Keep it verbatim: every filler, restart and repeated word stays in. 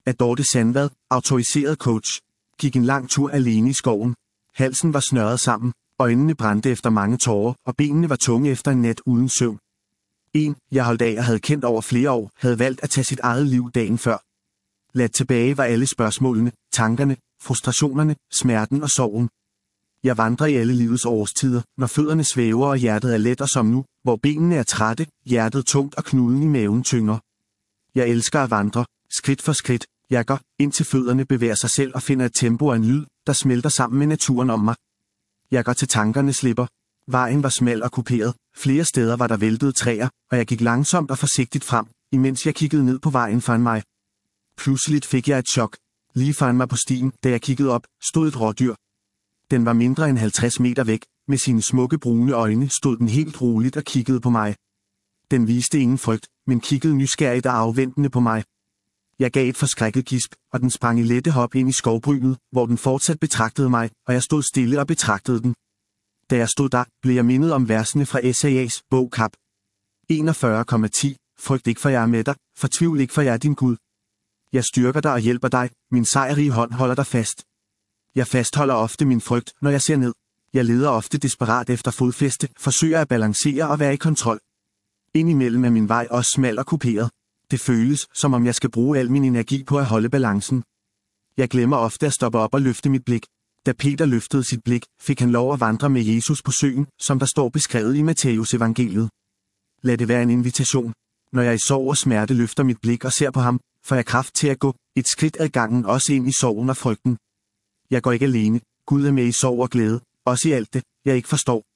af Dorte Sandvad, autoriseret coach. Gik en lang tur alene i skoven. Halsen var snørret sammen, øjnene brændte efter mange tårer, og benene var tunge efter en nat uden søvn. En, jeg holdt af og havde kendt over flere år, havde valgt at tage sit eget liv dagen før. Ladt tilbage var alle spørgsmålene, tankerne, frustrationerne, smerten og sorgen. Jeg vandrer i alle livets årstider, når fødderne svæver og hjertet er let og som nu, hvor benene er trætte, hjertet tungt og knuden i maven tynger. Jeg elsker at vandre, skridt for skridt. Jeg går, indtil fødderne bevæger sig selv og finder et tempo og en lyd, der smelter sammen med naturen om mig. Jeg går til tankerne slipper. Vejen var smal og kuperet, flere steder var der væltede træer, og jeg gik langsomt og forsigtigt frem, imens jeg kiggede ned på vejen foran mig. Pludseligt fik jeg et chok. Lige foran mig på stien, da jeg kiggede op, stod et rådyr. Den var mindre end halvtreds meter væk. Med sine smukke brune øjne stod den helt roligt og kiggede på mig. Den viste ingen frygt, men kiggede nysgerrigt og afventende på mig. Jeg gav et forskrækket gisp, og den sprang i lette hop ind i skovbrynet, hvor den fortsat betragtede mig, og jeg stod stille og betragtede den. Da jeg stod der, blev jeg mindet om versene fra Esajas bog Kap. enogfyrre komma ti. Frygt ikke, for jeg er med dig, fortvivl ikke, for jeg er din Gud. Jeg styrker dig og hjælper dig, min sejrige hånd holder dig fast. Jeg fastholder ofte min frygt, når jeg ser ned. Jeg leder ofte desperat efter fodfæste, forsøger at balancere og være i kontrol. Indimellem er min vej også smal og kuperet. Det føles, som om jeg skal bruge al min energi på at holde balancen. Jeg glemmer ofte at stoppe op og løfte mit blik. Da Peter løftede sit blik, fik han lov at vandre med Jesus på søen, som der står beskrevet i Matteus evangeliet. Lad det være en invitation. Når jeg i sorg og smerte løfter mit blik og ser på ham, får jeg kraft til at gå et skridt ad gangen, også ind i sorgen og frygten. Jeg går ikke alene. Gud er med i sorg og glæde, også i alt det, jeg ikke forstår.